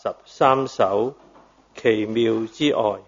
83首奇妙之愛。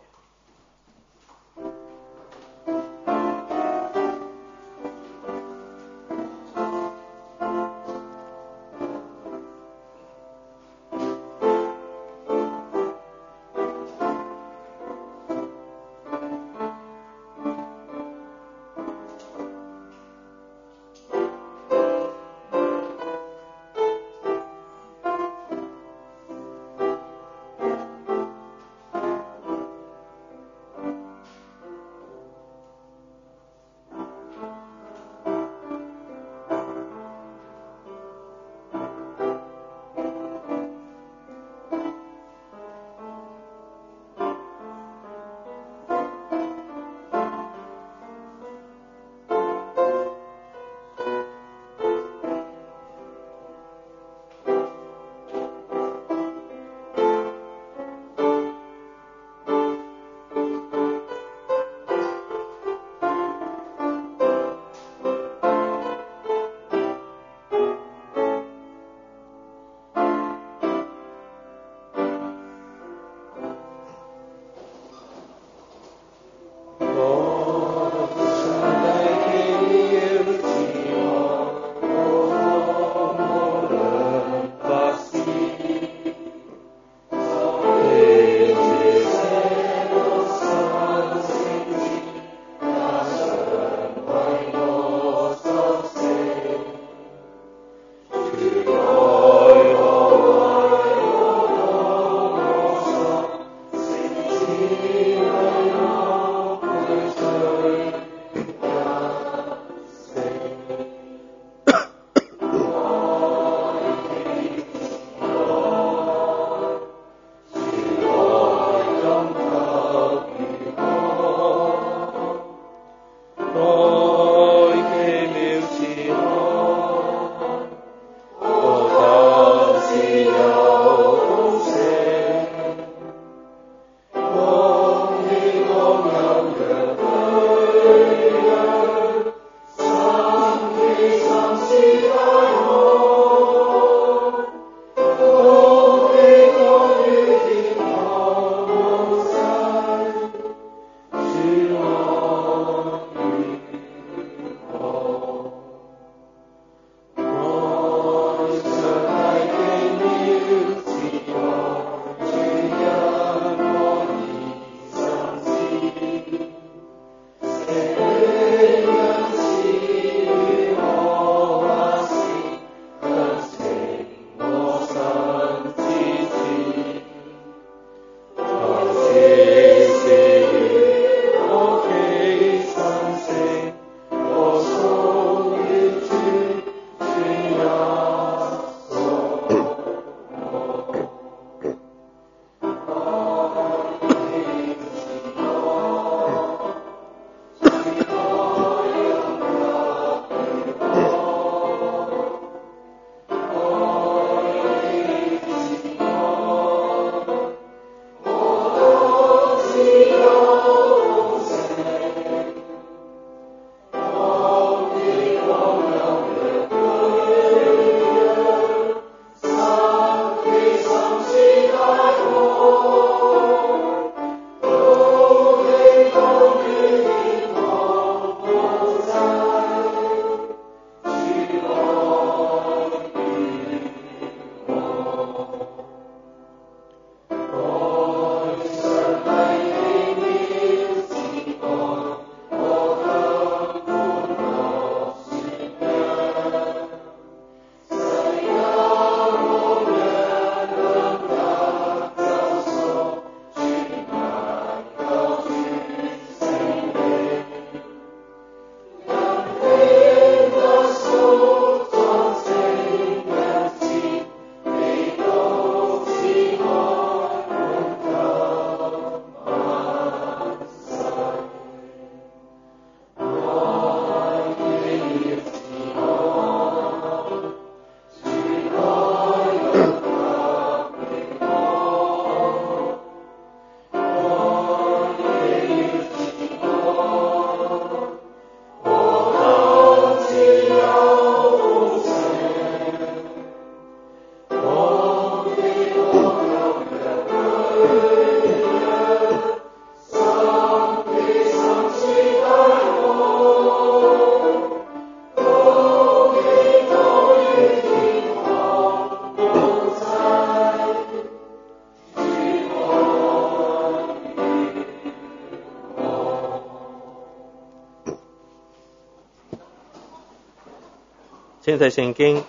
請睇聖經，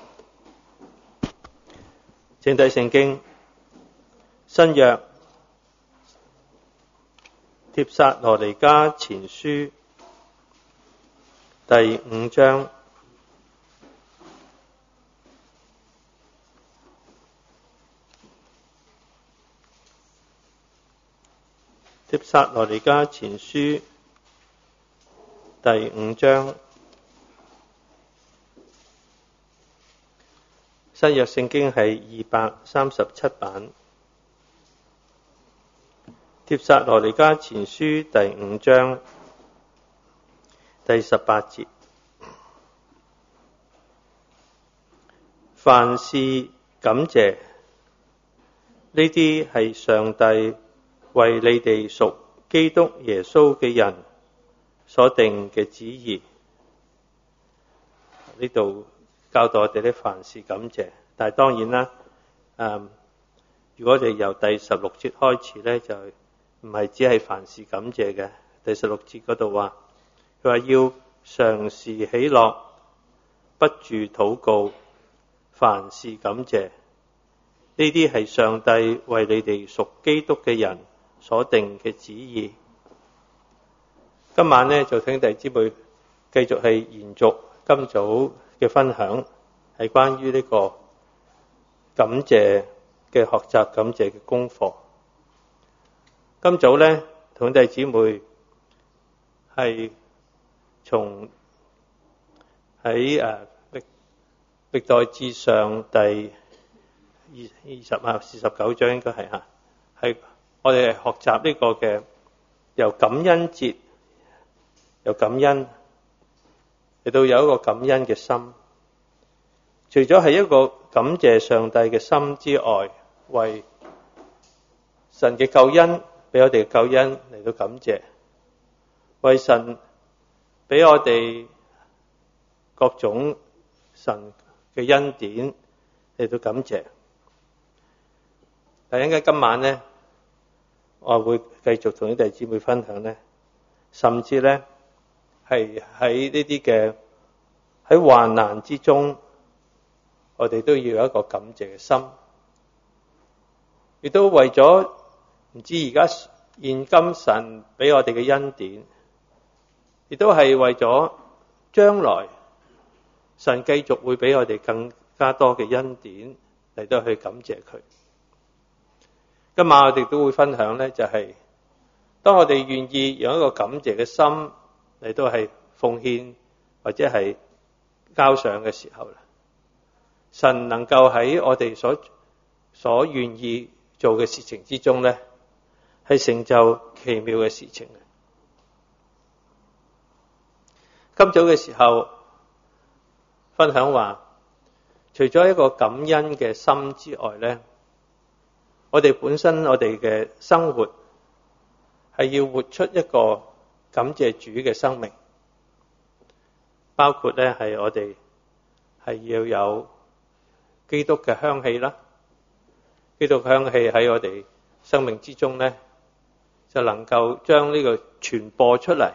請睇聖經新約帖撒羅尼迦前書第5章帖撒羅尼迦前書第5章，新約聖經係237版。帖撒羅尼迦前書第5章第18節，凡事感謝，呢啲係上帝為你哋屬基督耶穌嘅人所定嘅旨意。呢度教導我哋啲凡事感謝，但係當然啦，如果我哋由第16節開始咧，就唔係只係凡事感謝嘅。第16節嗰度話，佢話要常時喜樂，不住禱告，凡事感謝。呢啲係上帝為你哋屬基督嘅人所定嘅旨意。今晚呢，就請弟兄姊妹繼續係延續今早嘅分享，係關於呢個感謝嘅學習，感謝嘅功課。今早呢，同弟兄姊妹係從喺歷代志上第49章應該係嚇，係我哋學習呢個嘅由感恩節，由感恩嚟到有一個感恩嘅心。除咗係一個感謝上帝嘅心之外，為神嘅救恩，俾我哋嘅救恩嚟到感謝，為神俾我哋各種神嘅恩典嚟到感謝。但係應該今晚呢，我會繼續同啲弟兄姊妹分享呢，甚至呢係喺呢啲嘅喺患難之中，我哋都要有一個感謝嘅心，亦都為咗唔知而家現今神俾我哋嘅恩典，亦都係為咗將來神繼續會俾我哋更加多嘅恩典嚟到去感謝佢。今晚我哋都會分享呢，就係當我哋願意用一個感謝嘅心嚟到係奉獻或者係交上嘅時候，神能夠喺我哋所願意做嘅事情之中呢，係成就奇妙嘅事情。今早嘅時候分享話，除咗一個感恩嘅心之外呢，我哋本身我哋嘅生活係要活出一個感謝主嘅生命，包括呢係我哋係要有基督嘅香氣啦。基督嘅香氣喺我哋生命之中呢，就能夠將呢個傳播出嚟，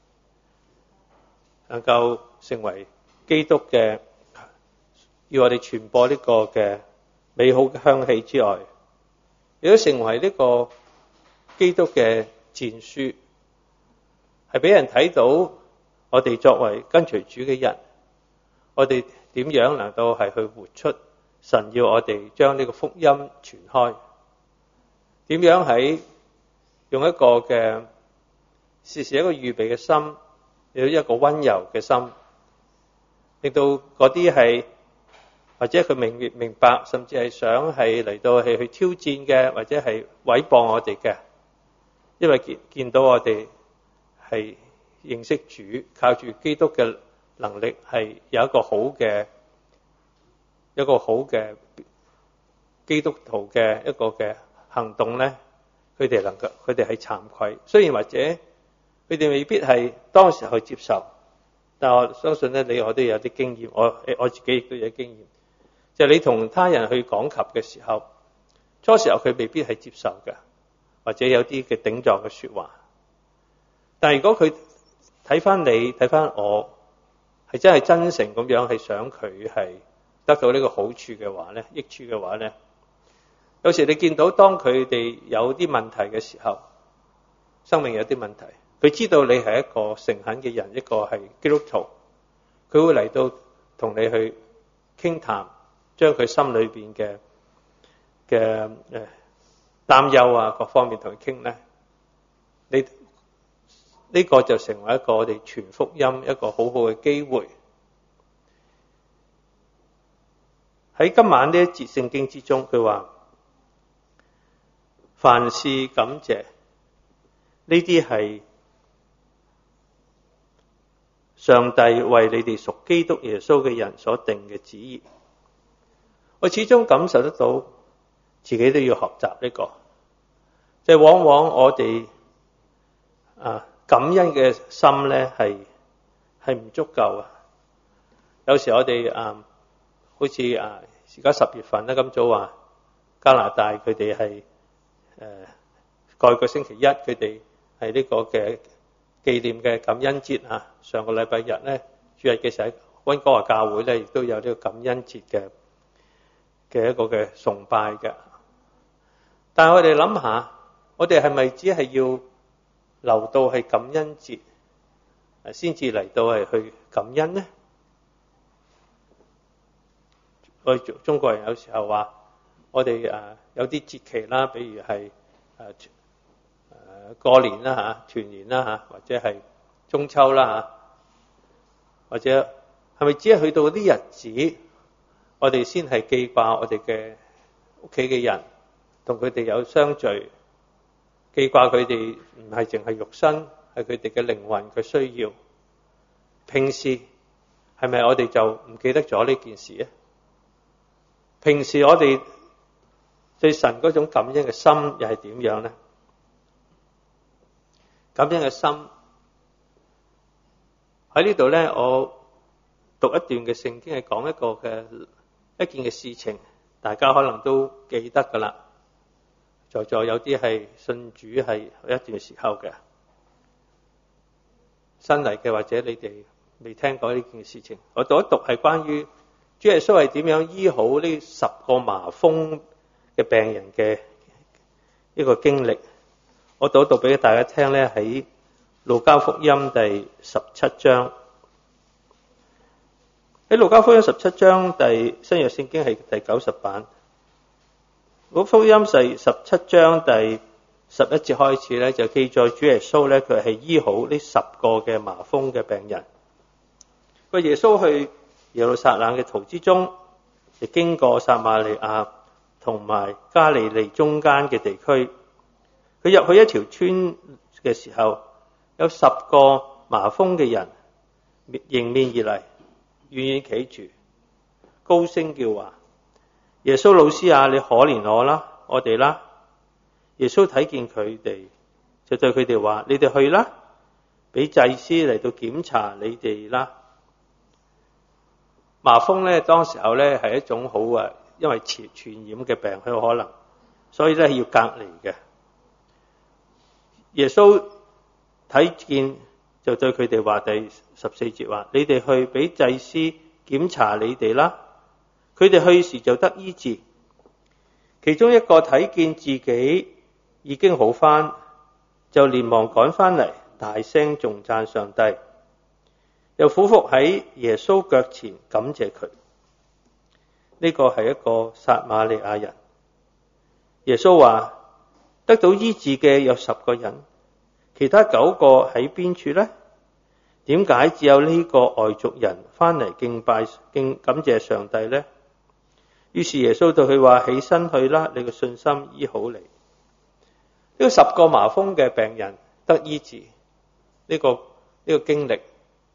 能夠成為基督嘅，要我哋傳播呢個嘅美好嘅香氣之外，亦都成為呢個基督嘅薦書，係俾人睇到我哋作為跟隨主嘅人，我哋點樣能夠係去活出神要我哋將呢個福音傳開，點樣喺用一個嘅時時一個預備嘅心，有一個溫柔嘅心，令到嗰啲係或者佢明白，甚至係想係嚟到係去挑戰嘅，或者係毀謗我哋嘅，因為見到我哋係認識主，靠住基督嘅能力，係有一個好嘅基督徒嘅一個嘅行動呢，佢哋係慚愧。雖然或者佢哋未必係當時去接受，但我相信呢，你我都有啲經驗，我自己亦都有經驗，就係你同他人去講及嘅時候，初時候佢未必係接受嘅，或者有啲嘅頂撞嘅說話。但係如果佢睇翻你，睇翻我， 係真係真誠咁樣係想佢係得到呢個好處嘅話咧，益處嘅話咧，有時你見到當佢哋有啲問題嘅時候，生命有啲問題，佢知道你係一個誠懇嘅人，一個係基督徒，佢會嚟到同你去傾談，將佢心裏邊嘅擔憂啊各方面同佢傾咧，呢個就成為一個我哋傳福音一個好好嘅機會。喺今晚呢一節聖經之中，佢話凡事感謝，呢啲係上帝為你哋屬基督耶穌嘅人所定嘅旨意。我始終感受得到自己都要學習呢個，就係往往我哋感恩嘅心咧係唔足夠啊。有時我哋好似而家10月份咧，咁早話加拿大佢哋係過去個星期一佢哋係呢個嘅紀念嘅感恩節啊。上個禮拜日咧主日嘅時候，溫哥華教會咧亦都有呢個感恩節嘅一個嘅崇拜嘅。但係我哋諗下，我哋係咪只係要留到係感恩節先至嚟到係去感恩呢？我哋中國人有時候話，我哋有啲節期啦，比如係過年啦團年啦或者係中秋啦或者係咪只係去到啲日子，我哋先係記掛我哋嘅屋企嘅人，同佢哋有相聚，記掛佢哋唔係淨係肉身，係佢哋嘅靈魂嘅需要。平時係咪我哋就唔記得咗呢件事咧？平時我哋對神嗰種感恩嘅心又係點樣咧？感恩嘅心喺呢度咧，我讀一段嘅聖經係講一件嘅事情，大家可能都記得噶啦。在座有啲係信主係一段時候嘅，新嚟嘅或者你哋未聽過呢件事情，我讀一讀係關於主耶穌係點樣醫好呢10個麻風嘅病人嘅一個經歷。我讀一讀俾大家聽咧，喺路加福音第17章。喺路加福音17章新約聖經係第90版。路加福音第17章第11節開始咧，就記載主耶穌咧，佢係醫好呢10個嘅麻風嘅病人。個耶穌去耶路撒冷嘅途之中，亦經過撒瑪利亞同埋加利利中間嘅地區。佢入去一條村嘅時候，有10個麻風嘅人迎面而嚟，遠遠企住，高聲叫話：耶穌老師啊，你可憐我哋啦！耶穌睇見佢哋，就對佢哋話：你哋去啦，俾祭司嚟到檢查你哋啦。麻風咧，當時候咧係一種好因為傳染嘅病，佢有可能，所以咧要隔離嘅。耶穌睇見就對佢哋話，第14節話：你哋去俾祭司檢查你哋啦。佢哋去時就得醫治。其中一個睇見自己已經好返，就連忙趕返嚟，大聲頌讚上帝，又俯伏喺耶穌腳前感謝佢。呢個係一個撒瑪利亞人。耶穌話：得到醫治嘅有10個人，其他9個喺邊處呢？點解只有呢個外族人返嚟感謝上帝呢？於是耶穌對佢話：起身去啦，你嘅信心醫好你。呢個10個麻風嘅病人得醫治，呢個經歷，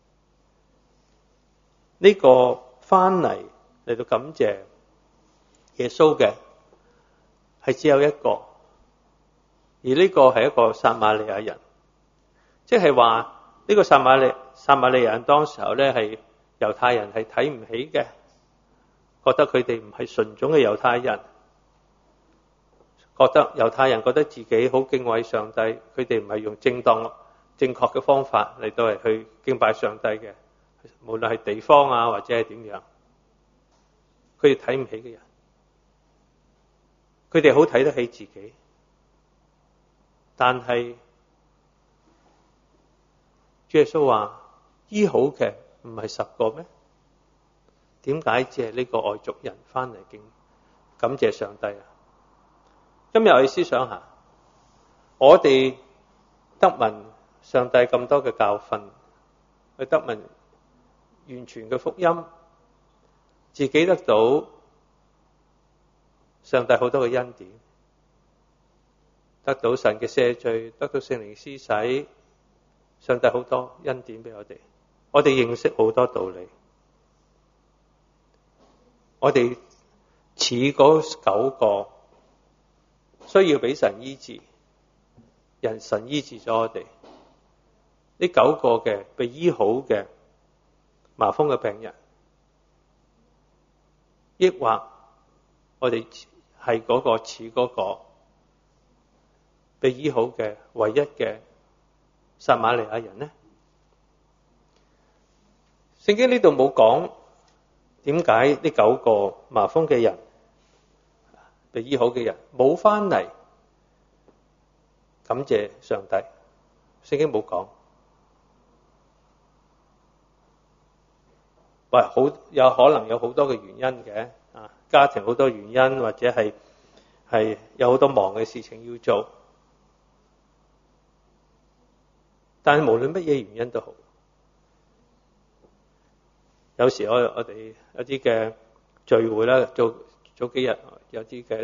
呢個翻嚟到感謝耶穌嘅係只有一個，而呢個係一個撒瑪利亞人，即係話呢個撒瑪利亞人當時候咧係猶太人係睇唔起嘅。覺得佢哋唔係純種嘅猶太人，猶太人覺得自己好敬畏上帝，佢哋唔係用正確嘅方法嚟到嚟去敬拜上帝嘅， 無論係地方啊或者係點樣，佢哋睇唔起嘅人，佢哋好睇得起自己，但係主耶穌話醫好嘅唔係10個咩？點解只係呢個外族人翻嚟感謝上帝啊？今日我哋思想下，我哋得聞上帝咁多嘅教訓，去得聞完全嘅福音，自己得到上帝好多嘅恩典，得到神嘅赦罪，得到聖靈施洗，上帝好多恩典俾我哋認識好多道理，我哋似嗰9個需要俾神醫治，神醫治咗我哋，呢9個嘅被醫好嘅麻風嘅病人，抑或我哋係嗰個似嗰個被醫好嘅唯一嘅撒瑪利亞人呢？聖經呢度冇講點解呢9個麻風嘅人被醫好嘅人冇翻嚟感謝上帝，聖經冇講。有可能有好多嘅原因嘅，家庭好多原因，或者係有好多忙嘅事情要做。但係無論乜嘢原因都好，有時我哋有啲嘅聚會啦，早幾日有啲嘅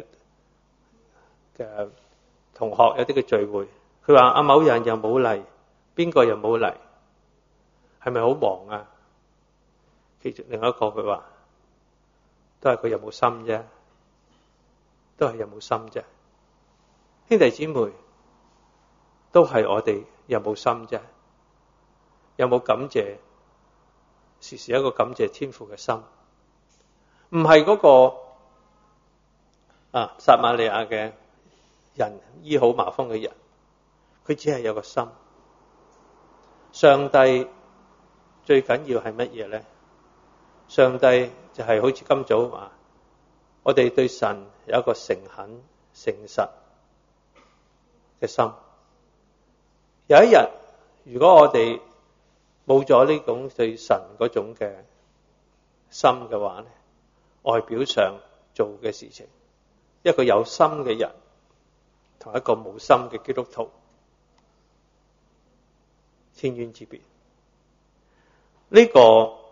同學有啲嘅聚會，佢話某人又冇嚟，邊個又冇嚟，係咪好忙啊？其實另一個佢話都係佢有冇心啫，都係有冇心啫。兄弟姊妹都係我哋有冇心啫，有冇感謝，時時一個感謝天父嘅心，唔係嗰個撒瑪利亞嘅人醫好麻風嘅人，佢只係有個心。上帝最緊要係乜嘢呢？上帝就係好似今早話，我哋對神有一個誠懇誠實嘅心。有一日如果我哋冇咗呢種對神嗰種嘅心嘅話呢，外表上做嘅事情，一個有心嘅人同一個冇心嘅基督徒，天淵之別。呢個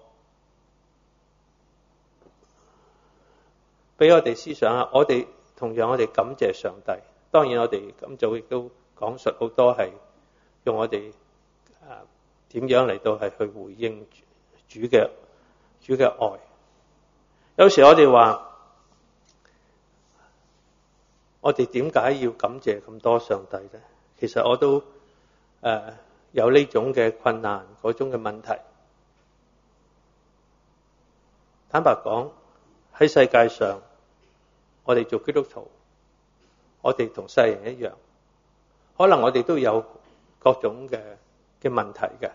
俾我哋思想下，同樣我哋感謝上帝。當然我哋咁早亦都講述好多係用我哋點樣嚟到係去回應主嘅愛。有時我哋話，我哋點解要感謝咁多上帝呢？其實我都有呢種嘅困難，嗰種嘅問題。坦白講，喺世界上，我哋做基督徒，我哋同世人一樣，可能我哋都有各種嘅問題嘅。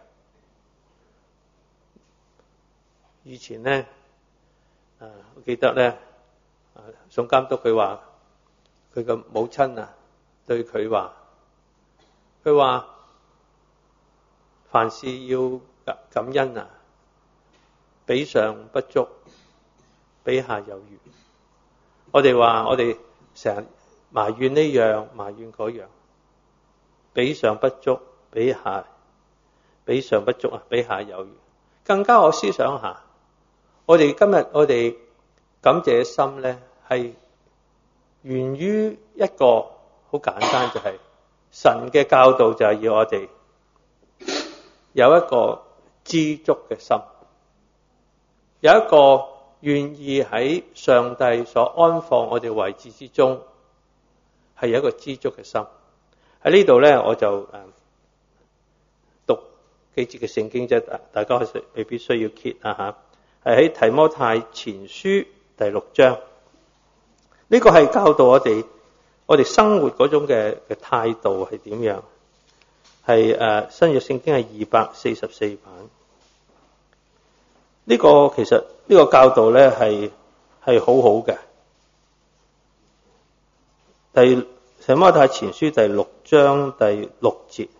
以前呢，我記得呢，宋監督佢話，佢個母親對佢話，凡事要感恩比上不足，比下有餘。我哋話我哋成日埋怨呢樣埋怨嗰樣，比上不足，比上不足比下有餘。更加我思想下，我哋今日我哋感謝心呢，係源於一個好簡單，就係神嘅教導，就係要我哋有一個知足嘅心，有一個願意喺上帝所安放我哋位置之中，係有一個知足嘅心。喺呢度呢，我就讀幾節嘅聖經啫，大家未必需要揭係喺提摩太前書第6章。呢個係教導我哋生活嗰種嘅態度係點樣？係新約聖經係244版。 呢個其實呢個教導咧係好好嘅。提摩太前書第6章第6節，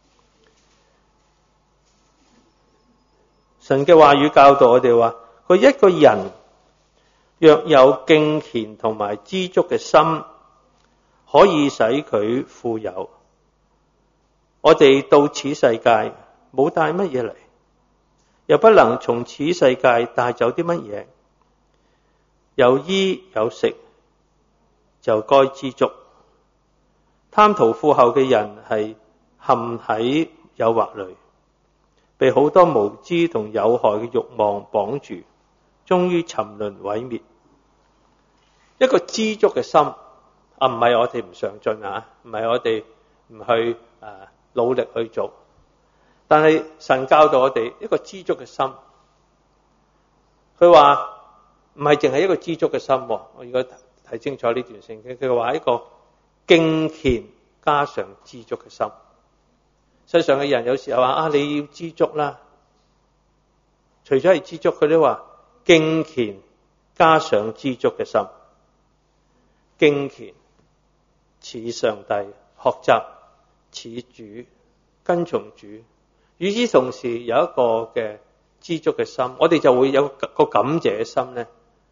神嘅話語教導我哋話，佢一個人若有敬虔同埋知足嘅心，可以使佢富有。我哋到此世界冇帶乜嘢嚟，又不能從此世界帶走啲乜嘢，有衣有食就該知足。貪圖富厚嘅人係陷喺誘惑裏，被好多無知同有害嘅慾望綁住，終於沉淪毀滅。一個知足嘅心唔係我哋唔上進啊，唔係我哋唔去努力去做，但係神教導我哋一個知足嘅心。佢話唔係淨係一個知足嘅心，我如果睇清楚呢段聖經，佢話一個敬虔加上知足嘅心。世上嘅人有時候話你要知足啦，除咗係知足，佢都話敬虔加上知足嘅心。敬虔似上帝，學習似主，跟從主。與此同時有一個嘅知足嘅心，我哋就會有個感謝嘅心咧，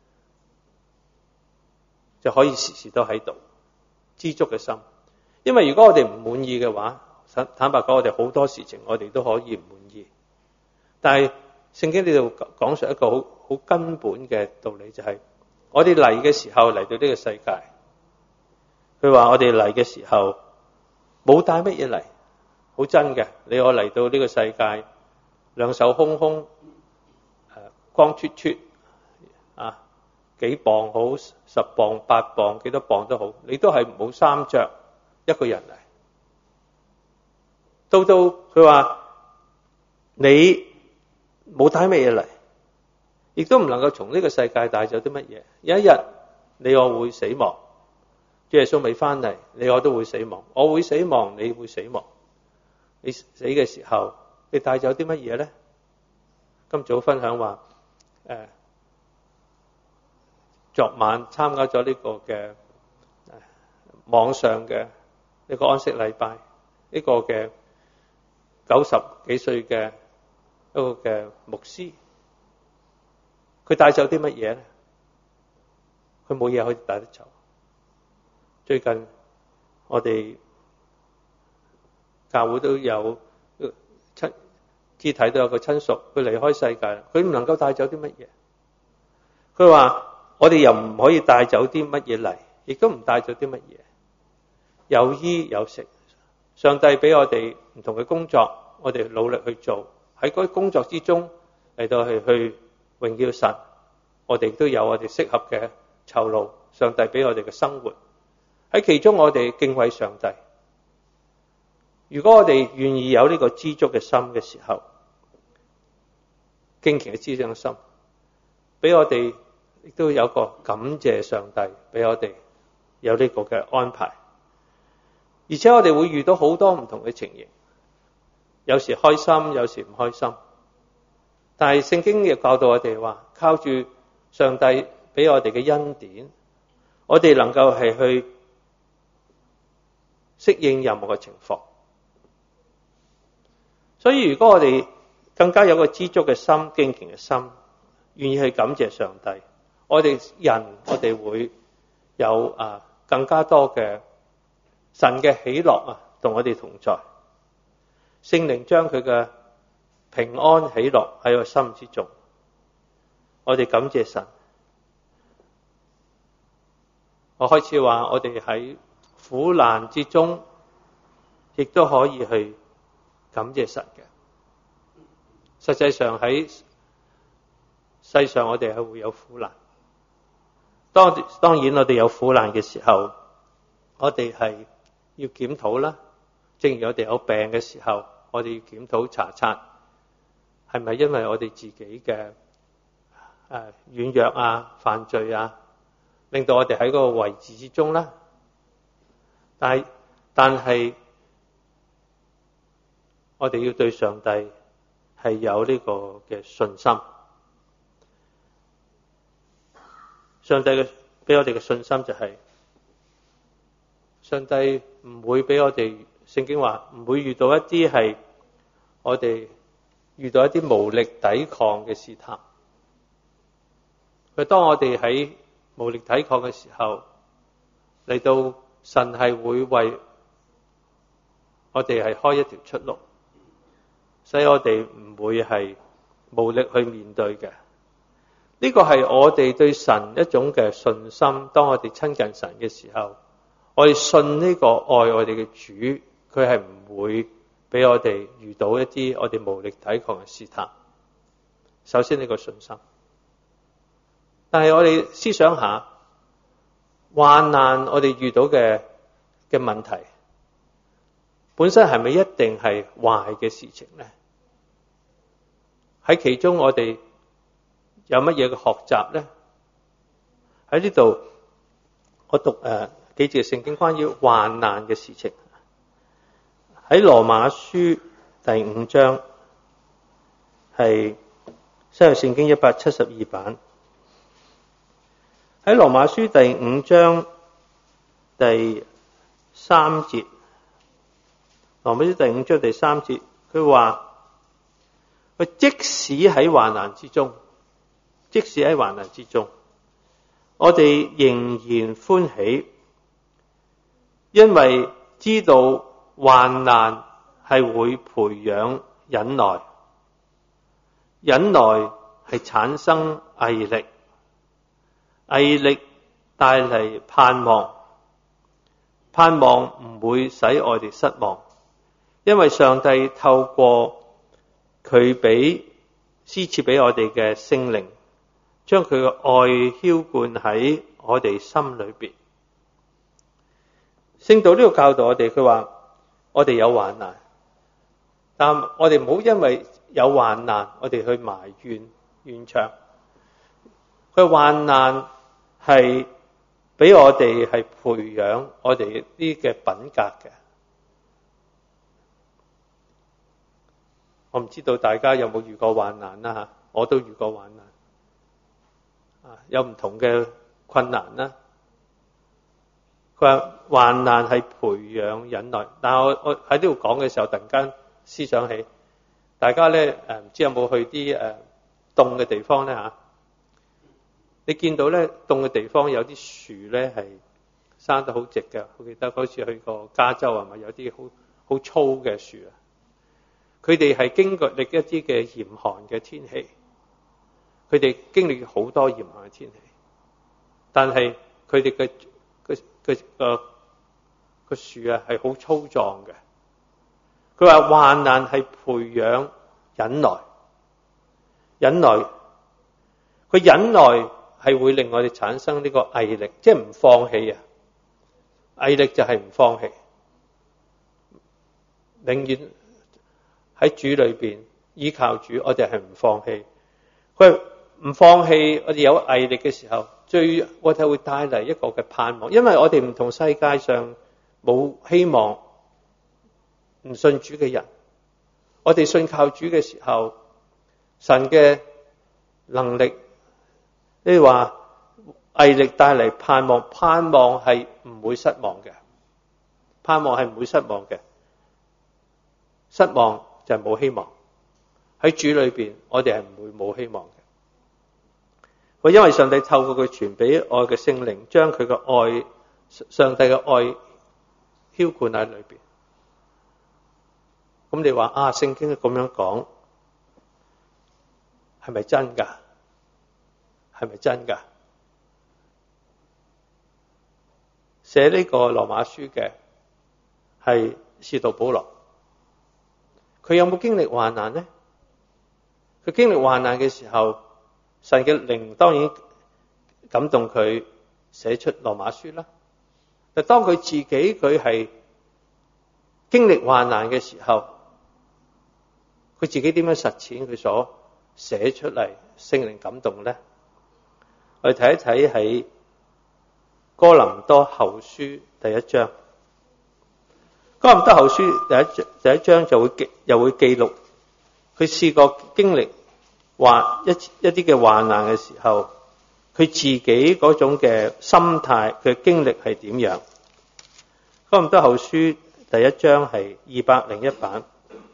就可以時時都喺度。知足嘅心，因為如果我哋唔滿意嘅話，坦白講，我哋好多事情我哋都可以唔滿意。但係聖經呢度講述一個好根本嘅道理，就係我哋嚟嘅時候嚟到呢個世界，佢話我哋嚟嘅時候冇帶乜嘢嚟，好真嘅。你我嚟到呢個世界，兩手空空，光脫脫幾磅好，10磅8磅幾多磅都好，你都係冇衫着，一個人嚟。到佢話你冇帶乜嘢嚟，亦都唔能夠從呢個世界帶走啲乜嘢。有一日你我會死亡，主耶穌未翻嚟，你我都會死亡。我會死亡，你會死亡。你死嘅時候，你帶走啲乜嘢咧？今早分享話昨晚參加咗呢個嘅網上嘅一個安息禮拜，呢個嘅90幾歲嘅一個嘅牧師，佢帶走啲乜嘢咧？佢冇嘢可以帶得走。最近我哋教會都有肢體都有個親屬，佢離開世界啦，佢唔能夠帶走啲乜嘢。佢話我哋又唔可以帶走啲乜嘢嚟，亦都唔帶走啲乜嘢。有衣有食，上帝俾我哋唔同嘅工作，我哋努力去做，喺嗰啲工作之中嚟到去榮耀神。我哋都有我哋適合嘅酬勞，上帝俾我哋嘅生活喺其中，我哋敬畏上帝。如果我哋願意有呢個知足嘅心嘅時候，敬虔嘅知足嘅心，俾我哋亦都有個感謝上帝俾我哋有呢個嘅安排。而且我哋會遇到好多唔同嘅情形，有時開心，有時唔開心。但係聖經亦教導我哋話，靠住上帝俾我哋嘅恩典，我哋能夠係去適應任何嘅情況。所以如果我哋更加有個知足嘅心、敬虔嘅心，願意去感謝上帝，我哋會有更加多嘅神嘅喜樂同我哋同在。聖靈將佢嘅平安喜樂喺我心之中，我哋感謝神。我開始話我哋喺苦難之中，亦都可以去感謝神嘅。實際上喺世上我哋係會有苦難，當然我哋有苦難嘅時候，我哋係要檢討啦。正如我哋有病嘅時候，我哋要檢討查察，係咪因為我哋自己嘅軟弱犯罪令到我哋喺嗰個位置之中啦。但係我哋要對上帝係有呢個嘅信心， 上帝嘅俾我哋嘅信心就係，上帝唔會俾我哋，聖經話唔會遇到一啲係我哋遇到一啲無力抵抗嘅試探。佢當我哋喺無力抵抗嘅時候，嚟到神係會為我哋係開一條出路，使我哋唔會係無力去面對嘅。呢個係我哋對神一種嘅信心。當我哋親近神嘅時候，我哋信呢個愛我哋嘅主，佢係唔會俾我哋遇到一啲我哋無力抵抗嘅試探。首先呢個信心，但係我哋思想下，患難我哋遇到嘅問題，本身係咪一定係壞嘅事情呢？喺其中我哋有乜嘢嘅學習呢？喺呢度我讀幾節聖經關於患難嘅事情。喺羅馬書第5章，係新約聖經172版。喺羅馬書第5章第3節，羅馬書第5章第3節，佢話佢即使喺患難之中，我哋仍然歡喜，因為知道患難係會培養忍耐，忍耐係產生毅力，毅力帶嚟盼望，盼望唔會使我哋失望，因為上帝透過佢施賜俾我哋嘅聖靈，將佢嘅愛澆灌喺我哋心裏邊。聖道呢個教導我哋，佢話我哋有患難，但我哋唔好因為有患難我哋去埋怨唱。佢患難係俾我哋係培養我哋啲嘅品格嘅。我唔知道大家有冇遇過患難啦吓，我都遇過患難，有唔同嘅困難啦。佢話患難係培養忍耐，但係我喺呢度講嘅時候，突然間思想起，大家咧唔知有冇去啲凍嘅地方咧吓？你見到咧凍嘅地方有啲樹咧係生得好直嘅，我記得嗰次去過加州係咪有啲好粗嘅樹啊？佢哋係經歷一啲嘅嚴寒嘅天氣，佢哋經歷好多嚴寒嘅天氣，但係佢哋嘅樹啊係好粗壯嘅。佢話患難係培養忍耐，佢忍耐係會令我哋產生呢個毅力，即係唔放棄啊！毅力就係唔放棄，永遠喺主裏邊依靠主，我哋係唔放棄。佢唔放棄，我哋有毅力嘅時候，我哋會帶嚟一個嘅盼望，因為我哋唔同世界上冇希望唔信主嘅人，我哋信靠主嘅時候，神嘅能力，你話毅力帶嚟盼望，盼望係唔會失望嘅，失望就係冇希望。喺主裏邊，我哋係唔會冇希望嘅。佢因為上帝透過佢傳俾愛嘅聖靈，將佢嘅愛，上帝嘅愛澆灌喺裏邊。咁你話聖經咁樣講，係咪真㗎？寫呢個羅馬書嘅係使徒保羅，佢有冇經歷患難呢？佢經歷患難嘅時候，神嘅靈當然感動佢寫出羅馬書啦。但當佢自己佢係經歷患難嘅時候，佢自己點樣實踐佢所寫出嚟聖靈感動呢？我哋睇一睇喺哥林多後書第一章。哥林多後書第一章又會記錄佢試過經歷一啲嘅患難嘅時候， 佢自己嗰種嘅心態，佢嘅經歷係點樣。哥林多後書第一章係201版，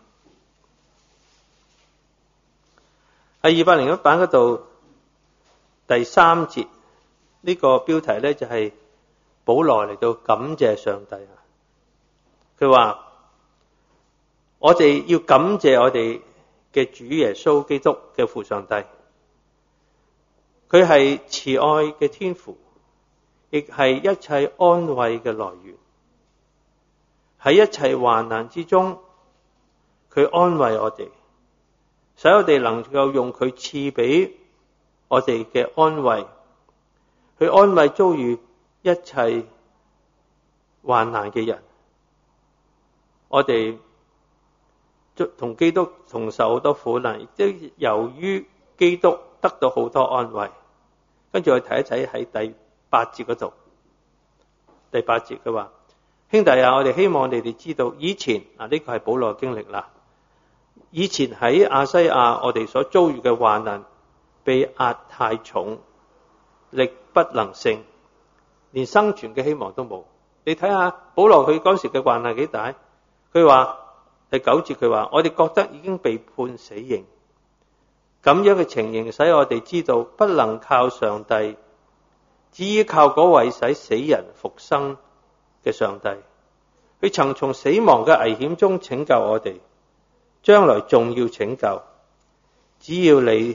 喺201版嗰度第3節，呢個標題呢，就係保羅嚟到感謝上帝。佢話我哋要感謝我哋嘅主耶穌基督嘅父上帝，佢係慈愛嘅天父，亦係一切安慰嘅來源。喺一切患難之中，佢安慰我哋，使我哋能夠用佢賜俾我哋嘅安慰，去安慰遭遇一切患難嘅人。我哋同基督同受好多苦難，亦都由於基督得到好多安慰。跟住我睇一睇喺第8節嗰度，第8節佢話：兄弟啊，我哋希望你哋知道，以前呢個係保羅嘅經歷啦。以前喺亞西亞，我哋所遭遇嘅患難，被壓太重，力不能勝，連生存嘅希望都冇。你睇下保羅佢嗰時嘅患難幾大？佢話第9節，佢話我哋覺得已經被判死刑。咁樣嘅情形使我哋知道，不能靠上帝，只依靠嗰位使死人復生嘅上帝。佢曾從死亡嘅危險中拯救我哋，將來仲要拯救。只要你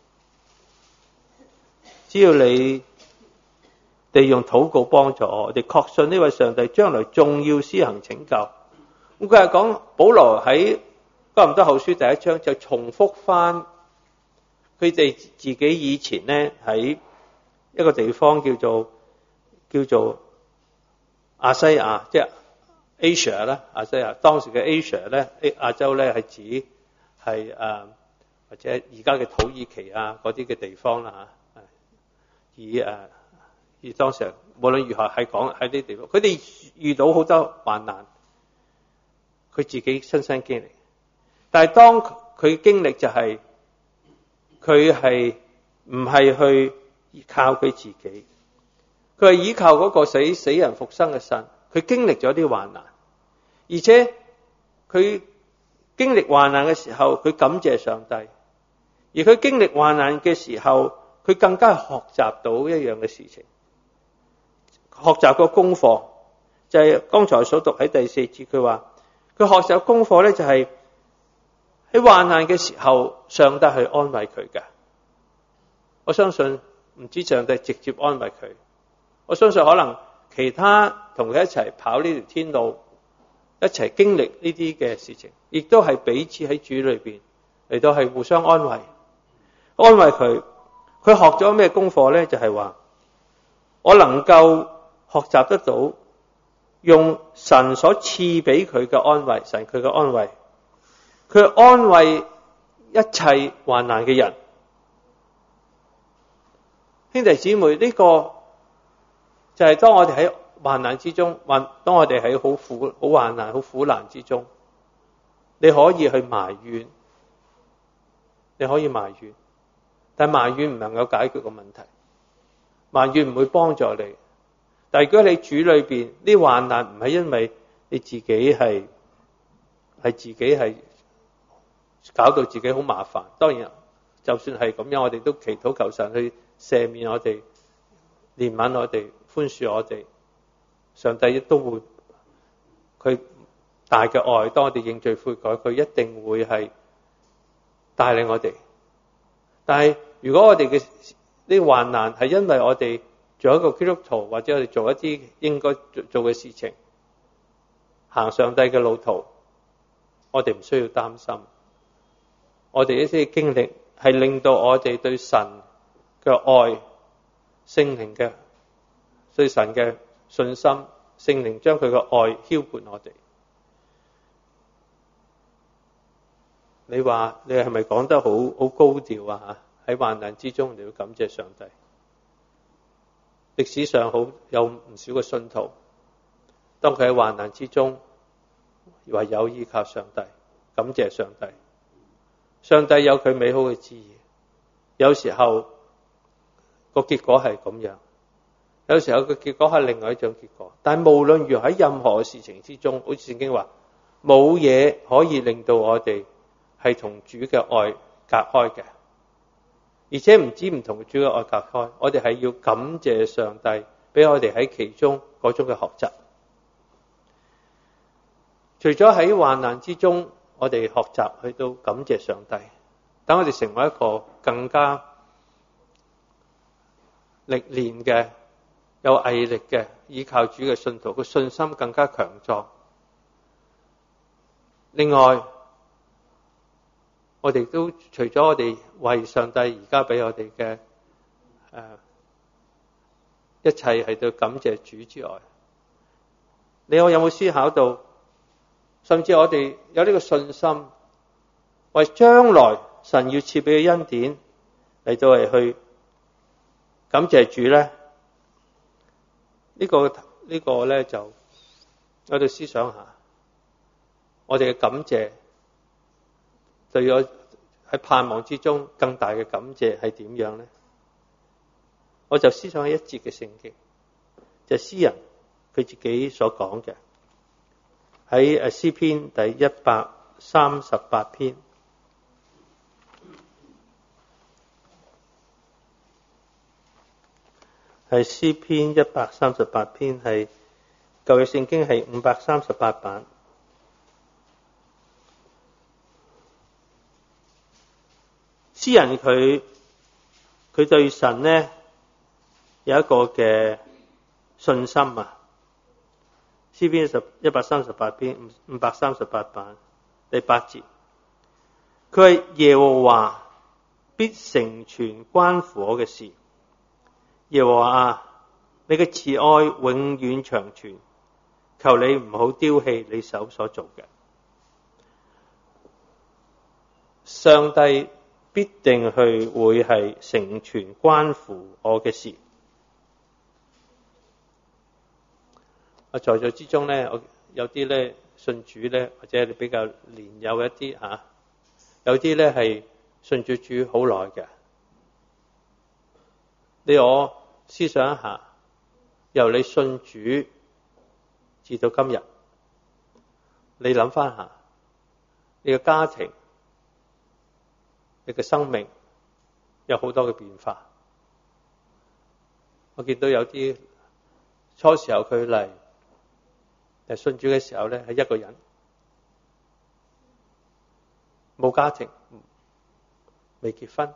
哋用禱告幫助我哋，確信呢位上帝將來仲要施行拯救。咁佢係講保羅喺哥林多後書第1章就重複翻佢哋自己以前呢喺一個地方叫做亞西亞，即係 Asia 啦，亞西亞當時嘅 Asia 咧，亞洲咧係指係或者而家嘅土耳其啊嗰啲嘅地方啦嚇。而當時無論如何係講喺呢啲地方，佢哋遇到好多患難，佢自己親身經歷。但係當佢經歷就係佢係唔係去依靠佢自己，佢係依靠嗰個死人復生嘅神。佢經歷咗啲患難，而且佢經歷患難嘅時候，佢感謝上帝。而佢經歷患難嘅時候，佢更加學習到一樣嘅事情，學習個功課就係剛才所讀喺第4節，佢話佢學習功課咧就係喺患難嘅時候，上帝去安慰佢嘅。我相信唔知上帝直接安慰佢，我相信可能其他同佢一齊跑呢條天路，一齊經歷呢啲嘅事情，亦都係彼此喺主裏邊嚟到係互相安慰佢。佢學咗咩功課呢？就係話我能夠學習得到用神所賜俾佢嘅安慰，神佢嘅安慰，佢安慰一切患難嘅人。兄弟姊妹，呢個就係當我哋喺患難之中，當我哋喺好患難、好苦難之中，你可以去埋怨，但埋怨唔能夠解決個問題，埋怨唔會幫助你。但係如果你主裏邊呢患難唔係因為你自己係搞到自己好麻煩，當然就算係咁樣，我哋都祈禱求神去赦免我哋、憐憫我哋、寬恕我哋。上帝亦都會佢大嘅愛，當我哋認罪悔改，佢一定會係帶領我哋。但係如果我哋嘅呢患難係因為我哋做一個基督徒，或者我哋做一啲應該做嘅事情，行上帝嘅路途，我哋唔需要擔心。我哋一啲經歷係令到我哋對神嘅愛、聖靈嘅對神嘅信心，聖靈將佢嘅愛澆灌我哋。你話你係咪講得好高調啊？喺患難之中你要感謝上帝。歷史上有唔少嘅信徒，當佢喺患難之中，唯有依靠上帝，感謝上帝。上帝有佢美好嘅旨意，有時候個結果係咁樣，有時候個結果係另外一種結果。但係無論如何喺任何事情之中，好似聖經話，冇嘢可以令到我哋係同主嘅愛隔開嘅。而且唔止唔同主嘅愛隔開，我哋係要感謝上帝俾我哋喺其中嗰種嘅學習。除咗喺患難之中，我哋學習去到感謝上帝，等我哋成為一個更加歷練嘅、有毅力嘅、依靠主嘅信徒，個信心更加強壯。另外，我哋都除咗我哋為上帝而家俾我哋嘅一切係對感謝主之外，我有冇思考到，甚至我哋有呢個信心，為將來神要賜俾嘅恩典嚟到係去感謝主咧？呢個咧就我哋思想下，我哋嘅感謝對我喺盼望之中更大嘅感謝係點樣咧？我就思想起一節嘅聖經，就係詩人佢自己所講嘅，喺詩篇第138篇，係詩篇138篇，係舊約聖經係538版。詩人佢對神呢有一個嘅信心啊。詩篇138篇538版第8節，佢係耶和華必成全關乎我嘅事。耶和華啊，你嘅慈愛永遠長存，求你唔好丟棄你手所做嘅。上帝必定會係成全關乎我嘅事。在座之中咧，我有啲咧信主咧，或者你比較年幼一啲嚇，有啲咧係信主好耐嘅。我思想一下，由你信主至到今日，你諗翻下，你嘅家庭、你嘅生命有好多嘅變化。我見到有啲初時候佢嚟信主嘅時候咧，係一個人，冇家庭，未結婚，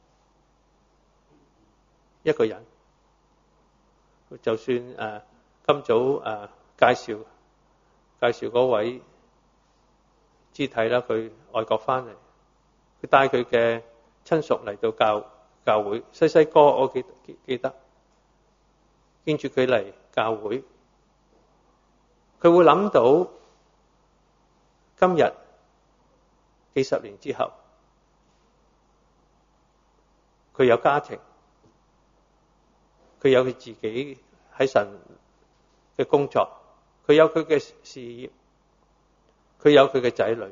一個人。就算今早介紹嗰位肢體啦，佢外國翻嚟，佢帶佢嘅親屬嚟到教會。細個我記得見住佢嚟教會，佢會諗到今日幾十年之後，佢有家庭，佢有佢自己喺神嘅工作，佢有佢嘅事業，佢有佢嘅仔女，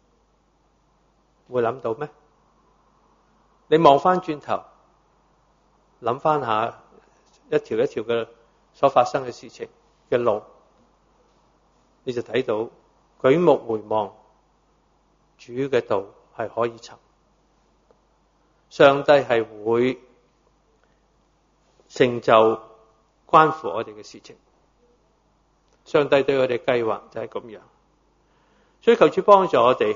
會諗到咩？你望翻轉頭，諗翻下一條一條嘅所發生嘅事情嘅路，你就睇到舉目回望，主嘅道係可以尋，上帝係會成就關乎我哋嘅事情。上帝對我哋計劃就係咁樣，所以求主幫助我哋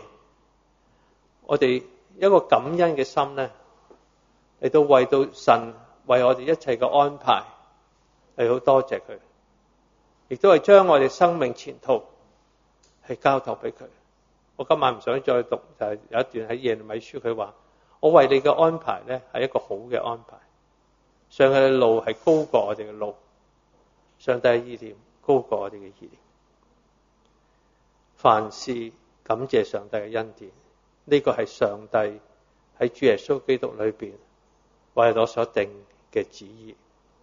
一個感恩嘅心咧，嚟到為到神為我哋一切嘅安排，係好多謝佢，亦都係將我哋生命前途係交託俾佢。我今晚唔想再讀，就係有一段喺耶利米書，佢話我為你嘅安排咧係一個好嘅安排。上帝嘅路係高過我哋嘅路，上帝嘅意念高過我哋嘅意念。凡事感謝上帝嘅恩典，呢個係上帝喺主耶穌基督裏邊為我所定嘅旨意。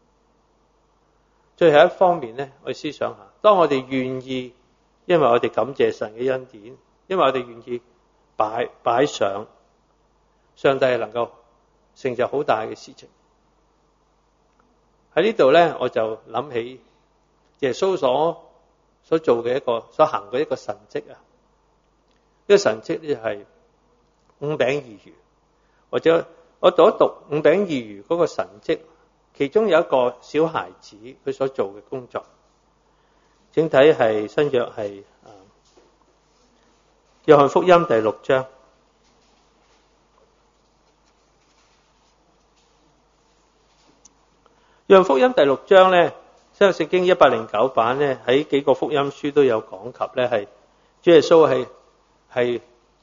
最後一方面咧，我思想下，當我哋願意，因為我哋感謝神嘅恩典，因為我哋願意擺上，上帝係能夠成就好大嘅事情。 喺呢度咧，我就諗起耶穌所做嘅所行嘅一個神蹟啊！呢個神蹟咧係5餅2魚，或者我讀一讀5餅2魚嗰個神蹟，其中有一個小孩子佢所做嘅工作。整體係新約係約翰福音第6章。約翰福音第6章咧，新約聖經109版咧，喺幾個福音書都有講及咧，係主耶穌係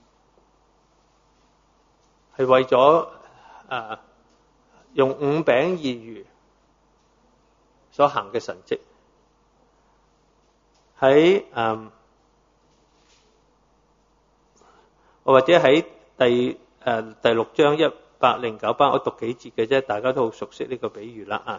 為咗用5餅2魚所行嘅神蹟。喺或者喺第6章109版，我讀幾節嘅啫，大家都好熟悉呢個比喻啦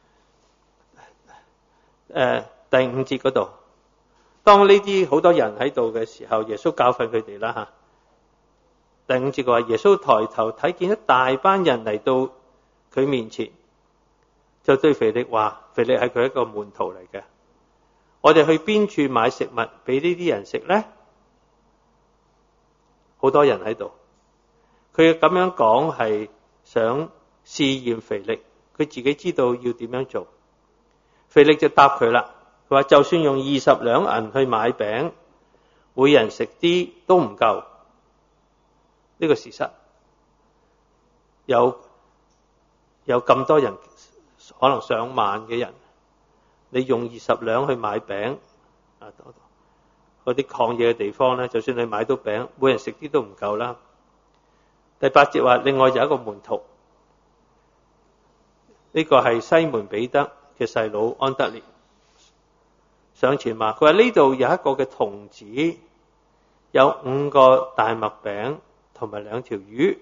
第5節嗰度，當呢啲好多人喺度嘅時候，耶穌教訓佢哋啦第5節嘅話，耶穌抬頭睇見一大班人嚟到佢面前，就對腓力話，腓力係佢一個門徒嚟嘅，我哋去邊處買食物俾呢啲人食呢？好多人喺度，佢咁樣講係想試驗腓力，佢自己知道要點樣做。腓力就答佢啦，佢話就算用20兩銀去買餅，每人食啲都唔夠。呢個事實有咁多人，可能上萬嘅人，你用20兩去買餅嗰啲曠野嘅地方咧，就算你買到餅，每人食啲都唔夠啦。第8節話，另外有一個門徒，呢個係西門彼得嘅細佬安德烈上前話，佢話呢度有一個嘅童子，有5個大麥餅同埋2條魚，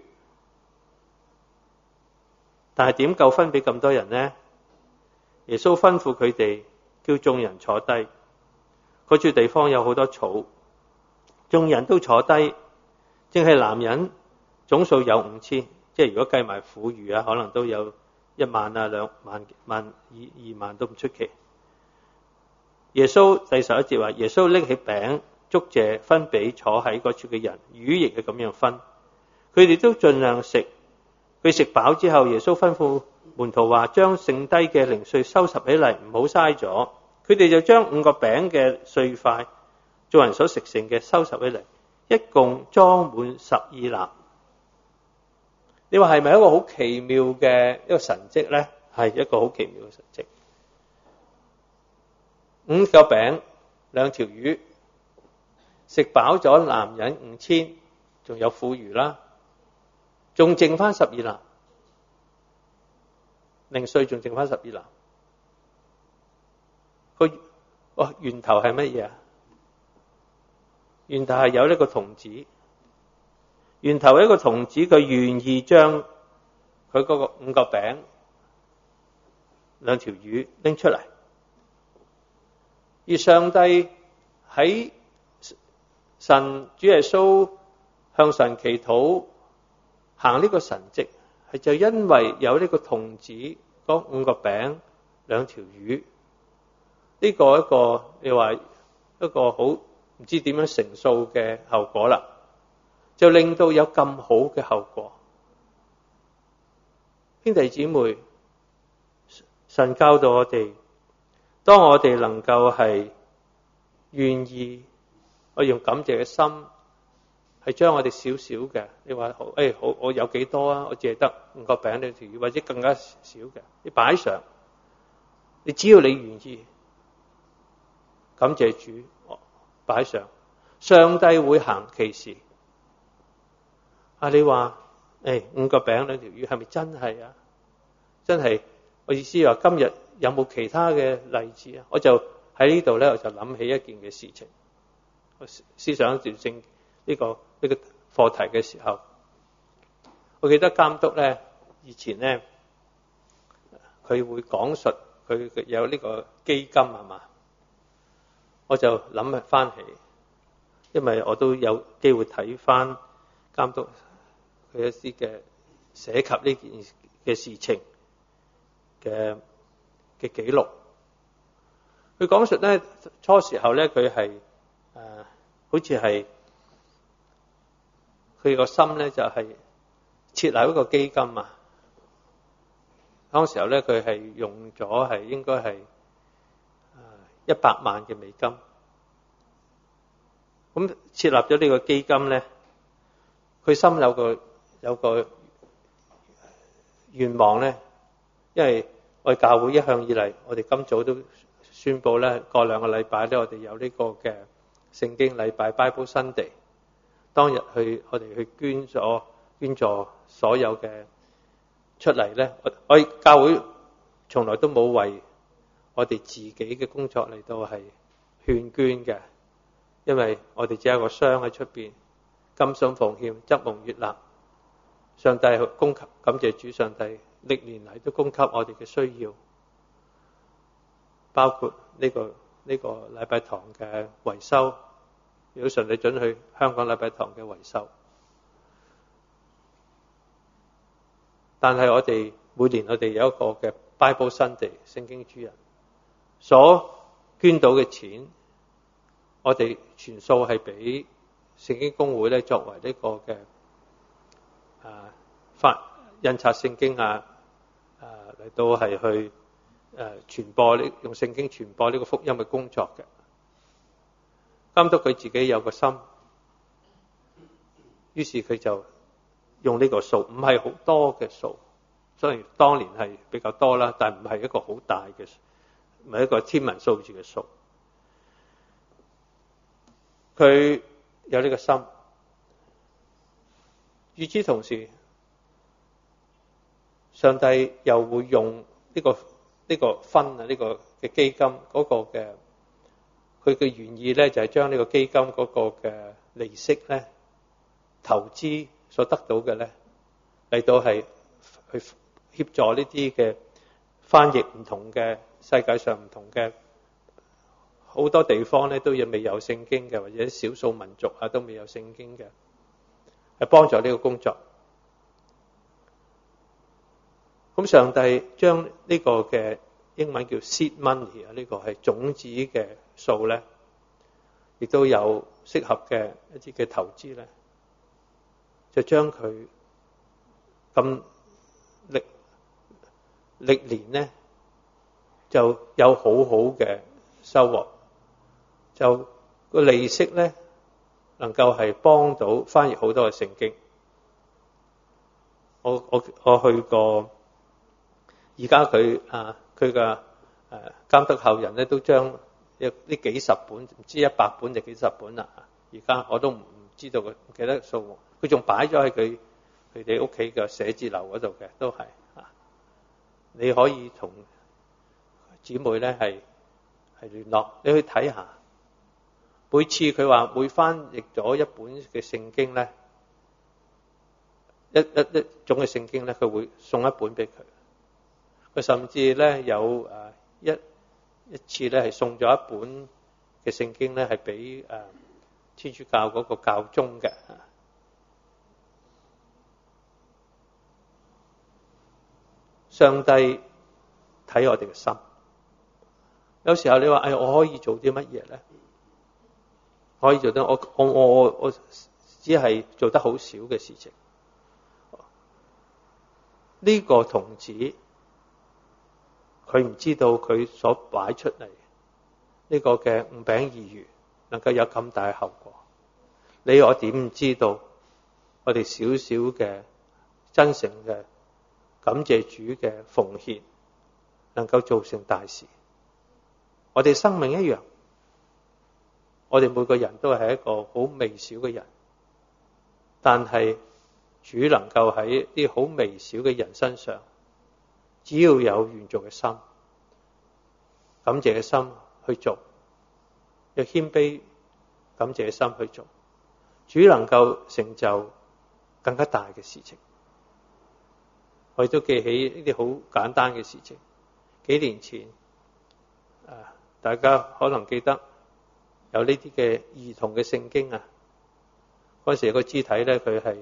但係點夠分俾咁多人呢？耶穌吩咐佢哋叫眾人坐低，嗰處地方有好多草，眾人都坐低，淨係男人總數有5000，即係如果計埋婦孺可能都有1萬2萬都唔出奇。耶穌第11節話，耶穌拎起餅祝謝分俾坐喺嗰處嘅人，魚亦係咁樣分，佢哋都盡量食。佢食飽之後，耶穌吩咐門徒話，將剩低嘅零碎收拾起嚟，唔好嘥咗。佢哋就將5個餅嘅碎塊，眾人所食剩嘅收拾起嚟，一共裝滿12籃。你話係咪一個好奇妙嘅一個神蹟呢？係一個好奇妙嘅神蹟。5個餅2條魚，食飽咗男人5000，仲有婦孺啦，仲剩翻12籃，零碎仲剩翻12籃。源頭係乜嘢啊？源頭係有呢個童子，源頭一個童子，佢願意將佢嗰個5個餅2條魚拎出嚟。而上帝喺神主耶穌向神祈禱行呢個神蹟，係就因為有呢個童子嗰5個餅2條魚，呢個一個你話一個好唔知點樣成數嘅後果啦，就令到有咁好嘅後果。兄弟姊妹，神教導我哋，當我哋能夠係願意，我用感謝嘅心，係將我哋少少嘅，你話好，我有幾多啊？我淨係得5個餅2條魚，或者更加少嘅，你擺上，你只要你願意，感謝主，擺上，上帝會行奇事。你話5個餅2條魚係咪真係啊？真係，我意思話今日有冇其他嘅例子啊？我就喺呢度咧，我就諗起一件嘅事情。我思想調整呢個課題嘅時候，我記得監督咧以前咧，佢會講述佢有呢個基金係嘛，我就諗翻起，因為我都有機會睇翻監督佢一啲嘅寫及呢件嘅事情嘅嘅記錄。佢講述咧，初時候咧，佢係好似係佢個心咧就係設立一個基金啊。當時候咧，佢係用咗係應該係100萬嘅美金。咁設立咗呢個基金咧，佢心有個願望咧，因為我哋教會一向以嚟，我哋今早都宣布咧，過2個禮拜咧，我哋有呢個嘅聖經禮拜 Bible Sunday。當日我哋去捐助所有嘅出嚟咧，我哋教會從來都冇為我哋自己嘅工作嚟到係勸捐嘅，因為我哋只有一個箱喺出邊，甘心奉獻，則蒙悅納。上帝供給，感謝主，上帝歷年嚟都供給我哋嘅需要，包括呢個禮拜堂嘅維修，如果上帝准許香港禮拜堂嘅維修。但係我哋每年我哋有一個嘅 Bible Sunday 聖經主日，所捐到嘅錢，我哋全數係俾聖經公會咧，作為呢個嘅印刷聖經嚟到係去傳播用聖經傳播呢個福音嘅工作嘅。監督佢自己有個心，於是佢就用呢個數，唔係好多嘅數，雖然當年係比較多啦，但唔係一個好大嘅，唔係一個天文數字嘅數。佢有呢個心，與此同時，上帝又會用呢個分啊，呢個嘅基金嗰個嘅，佢嘅原意咧就係將呢個基金嗰個嘅利息咧，投資所得到嘅咧，嚟到係去協助呢啲嘅翻譯唔同嘅世界上唔同嘅好多地方咧，都未有聖經嘅，或者少數民族都未有聖經嘅，係幫助呢個工作。咁上帝將呢個嘅英文叫 seed money 呢個係種子嘅數咧，亦都有適合嘅一啲嘅投資咧，就將佢咁歷年咧就有好好嘅收穫，就個利息咧能夠係幫到翻譯好多嘅聖經。我去過。而家佢嘅監督後人咧，都將呢幾十本，唔知100本定幾十本啦。而家我都唔知道唔記得數目，佢仲擺咗喺佢哋屋企嘅寫字樓嗰度嘅，都係你可以同姊妹咧係聯絡，你去睇下。每次佢話每翻譯咗一本嘅聖經咧，一種嘅聖經咧，佢會送一本俾佢。佢甚至咧有一次咧係送咗一本嘅聖經咧係俾天主教嗰個教宗嘅。上帝睇我哋嘅心，有時候你話我可以做啲乜嘢咧？可以做得我只係做得好少嘅事情。呢個童子。佢唔知道佢所擺出嚟呢個嘅5餅2魚能夠有咁大嘅後果。你我點唔知道我哋少少嘅真誠嘅感謝主嘅奉獻能夠造成大事？我哋生命一樣，我哋每個人都係一個好微小嘅人，但係主能夠喺啲好微小嘅人身上，只要有願做嘅心、感謝嘅心去做，有謙卑感謝嘅心去做，主能夠成就更加大嘅事情。我亦都記起呢啲好簡單嘅事情。幾年前，大家可能記得有呢啲嘅兒童嘅聖經啊。嗰時有個肢體咧，佢係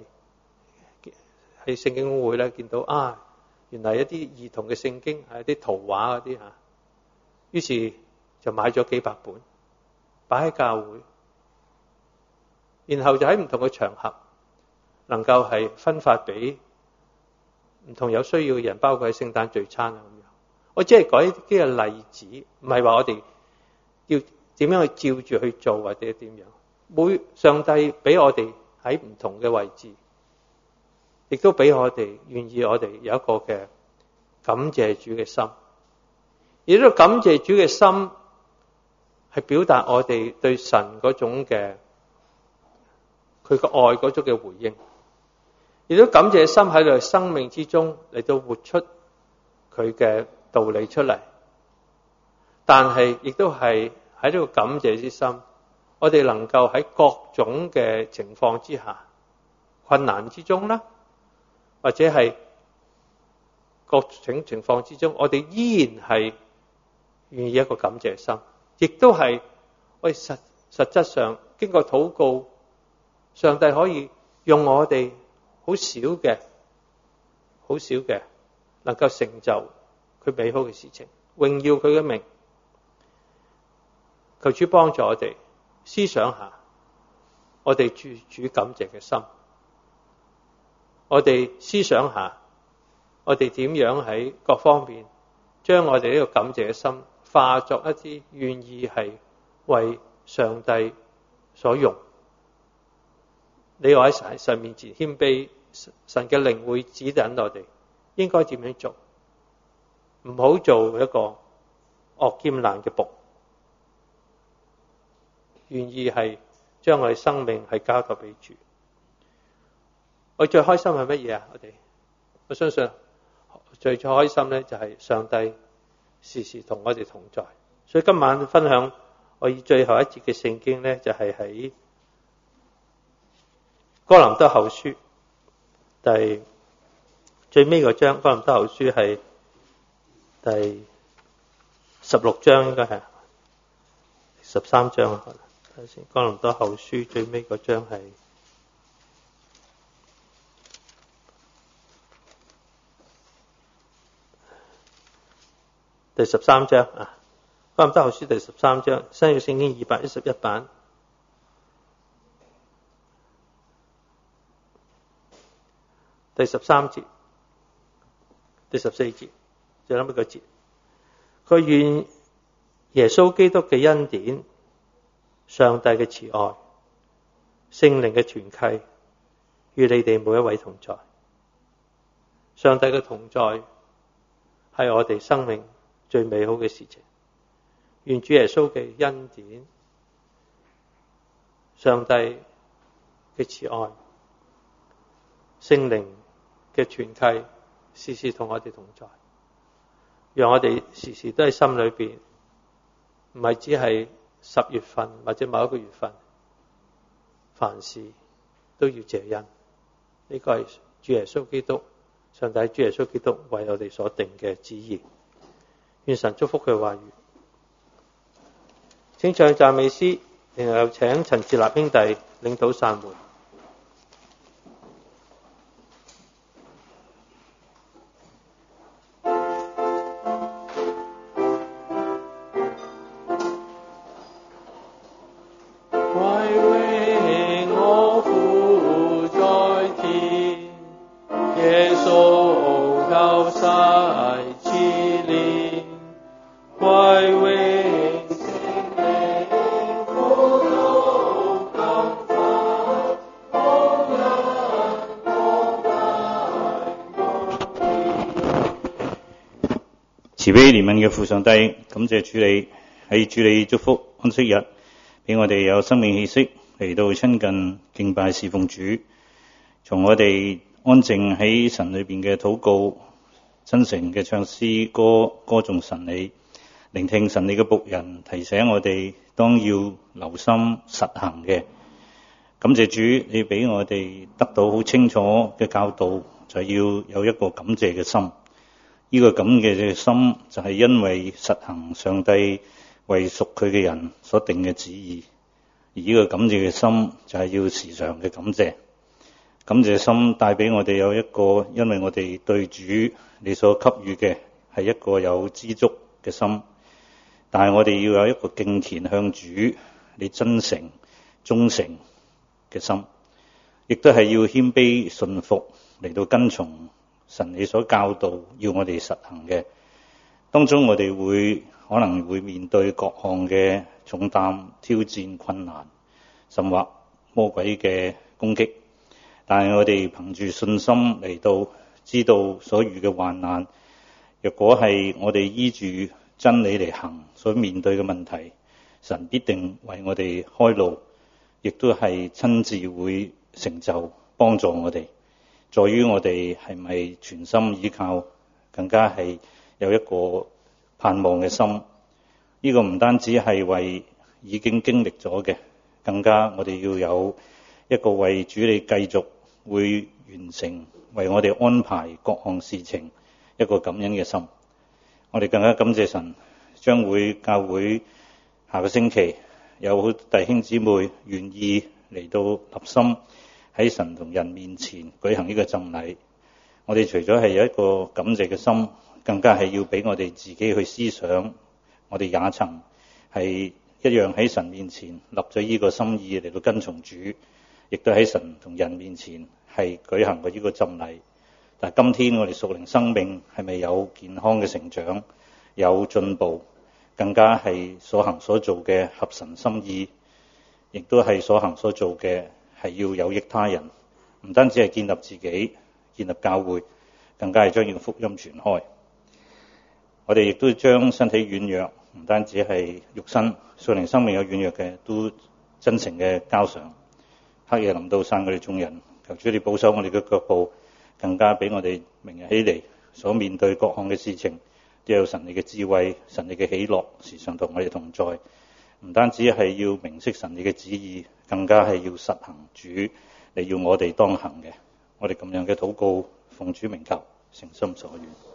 喺聖經公會咧見到原來一啲兒童嘅聖經係啲圖畫嗰啲於是就買咗幾百本擺喺教會，然後就喺唔同嘅場合能夠係分發俾唔同有需要嘅人，包括喺聖誕聚餐啊咁樣。我只係舉幾個例子，唔係話我哋要點樣去照住去做或者點樣。上帝俾我哋喺唔同嘅位置，亦都俾我哋願意我哋有一個嘅感謝主嘅心。而呢個感謝主嘅心係表達我哋對神嗰種嘅佢個愛嗰種嘅回應。亦都感謝心喺我哋生命之中嚟到活出佢嘅道理出嚟，但係亦都係喺呢個感謝之心，我哋能夠喺各種嘅情況之下，困難之中啦，或者係各種情況之中，我哋依然係願意一個感謝心，亦都係我哋實質上經過禱告，上帝可以用我哋好少嘅能夠成就佢美好嘅事情，榮耀佢嘅名。求主幫助我哋思想下我哋主感謝嘅心，我哋思想下我哋點樣喺各方面將我哋呢個感謝嘅心化作一啲願意係為上帝所用。你我喺神面前謙卑，神嘅靈會指引我哋應該點樣做，唔好做一個惡兼懶嘅僕，願意係將我哋生命係交託俾主。我最開心係乜嘢啊？我相信最開心咧就係上帝時時同我哋同在。所以今晚分享我以最後一節嘅聖經咧，就係喺哥林多後書最尾個章。哥林多後書係第16章，應該係13章啊。睇下先，哥林多後書最尾個章係第13章啊。哥林多後書第13章，新約聖經211版。第13節、第14節，就諗一個節。佢願耶穌基督嘅恩典、上帝嘅慈愛、聖靈嘅團契，與你哋每一位同在。上帝嘅同在係我哋生命最美好嘅事情。願主耶穌嘅恩典、上帝嘅慈愛、聖靈嘅團契時時同我哋同在，讓我哋時時都喺心裏邊，唔係只係10月份或者某一個月份，凡事都要謝恩。呢個係主耶穌基督，上帝主耶穌基督為我哋所定嘅旨意。願神祝福佢話語。請唱讚美詩，然後請陳志立兄弟領禱散會。 慈悲憐憫嘅父上帝，感謝主你喺主你祝福安息日，俾我哋有生命氣息嚟到親近敬拜侍奉主。從我哋安靜喺神裏邊嘅禱告，真誠嘅唱詩歌，歌頌神你，聆聽神你嘅僕人提醒我哋當要留心實行嘅。感謝主，你俾我哋得到好清楚嘅教導，就要有一個感謝嘅心。呢個感謝嘅心就係因為實行上帝為屬佢嘅人所定嘅旨意，而呢個感謝嘅心就係要時常嘅感謝。感謝心帶俾我哋有一個，因為我哋對主你所給予嘅係一個有知足嘅心， 但係我哋要有一個敬虔向主你真誠忠誠嘅心，亦都係要謙卑信服嚟到跟從神你所教導要我哋實行嘅。當中我哋可能會面對各項嘅重擔挑戰困難，甚或魔鬼嘅攻擊，但係我哋憑住信心嚟到知道所遇嘅患難，若果係我哋依住真理嚟行所面對嘅問題，神必定為我哋開路，亦都係親自會成就幫助我哋。在於我哋係咪全心依靠，更加係有一個盼望嘅心。呢個唔單止係為已經經歷咗嘅，更加我哋要有一個為主你繼續會完成，為我哋安排各項事情一個感恩嘅心。我哋更加感謝神，將會教會下個星期有弟兄姊妹願意嚟到立心喺神同人面前舉行呢個浸禮。我哋除咗係有一個感謝嘅心，更加係要俾我哋自己去思想，我哋也曾係一樣喺神面前立咗呢個心意嚟到跟從主，亦都喺神同人面前係舉行過呢個浸禮。但係今天我哋屬靈生命係咪有健康嘅成長，有進步，更加係所行所做嘅合神心意，亦都係所行所做嘅係要有益他人，唔單止係建立自己、建立教會，更加係將呢個福音傳開。我哋亦都將身體軟弱，唔單止係肉身，屬靈生命有軟弱嘅，都真誠嘅交上。黑夜臨到散我哋眾人，求主你保守我哋嘅腳步，更加俾我哋明日起嚟所面對各項嘅事情，都有神你嘅智慧、神你嘅喜樂時常同我哋同在。唔單止係要明晰神你嘅旨意，更加係要實行主你要我哋當行嘅。我哋咁樣嘅禱告，奉主名求，誠心所願。